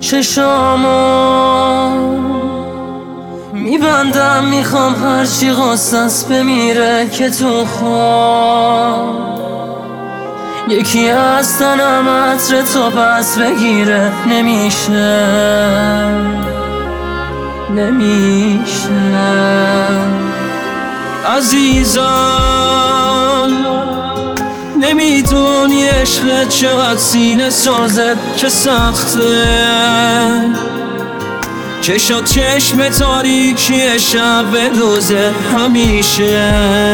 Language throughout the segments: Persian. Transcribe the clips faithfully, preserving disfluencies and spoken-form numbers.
چشامو میبندم، میخوام هرچی قصص بمیره که تو خواب یکی از تنم عطر تو پس بگیره. نمیشه نمیشه عزیزم، نمیدونی عشقت چقدر سینه سازت، چه سخته چشا چشم تاریکی شب روزه. همیشه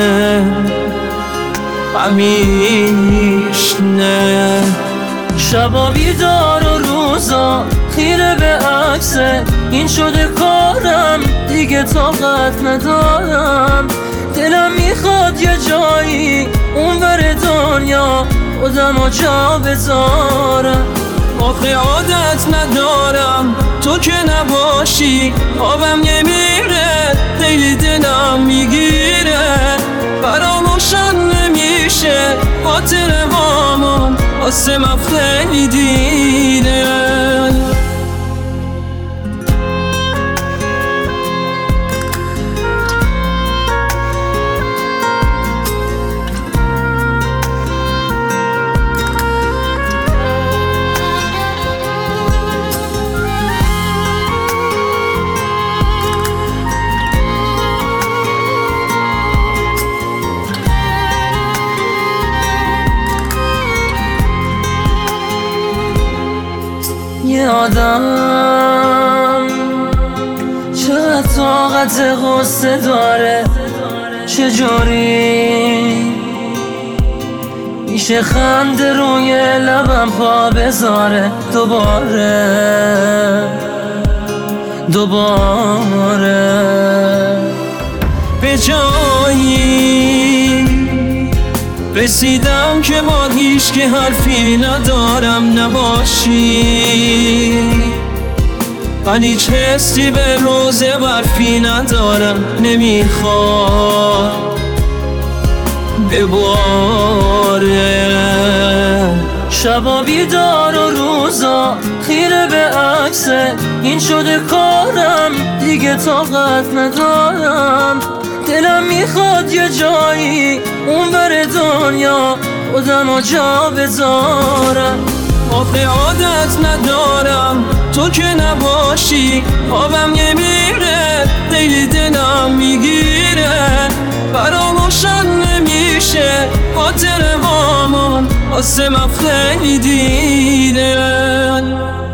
همیشه نه شبا بیدار و روزا خیره به عکسه. این شده کارم دیگه طاقت ندارم. دلم میخواد یه جایی اونور دنیا خودمو جا بذارم. آخه عادت ندارم تو که نباشی آبم نمیره، خیلی دلم میگیره. فراموشم نمیشه خاطر هامون واسه من خیلی دیره. یه آدم چقدر طاقت غصه داره، چجوری میشه خنده روی لبم پا بذاره دوباره دوباره. به جایی رسیدم که با هیچ که حرفی ندارم نباشی، من هیچ حسی به روز برفی ندارم. نمیخواد بباره شبا بیدار و روزا خیره به عکسه. این شده کارم دیگه طاقت ندارم. دلم میخواد یه جایی اونور دنیا خودمو جا بذارم. آخه عادت ندارم تو که نباشی آبم نمیره، خیلی دلم میگیره. فراموشم نمیشه خاطر هامون واسه من خیلی دیره.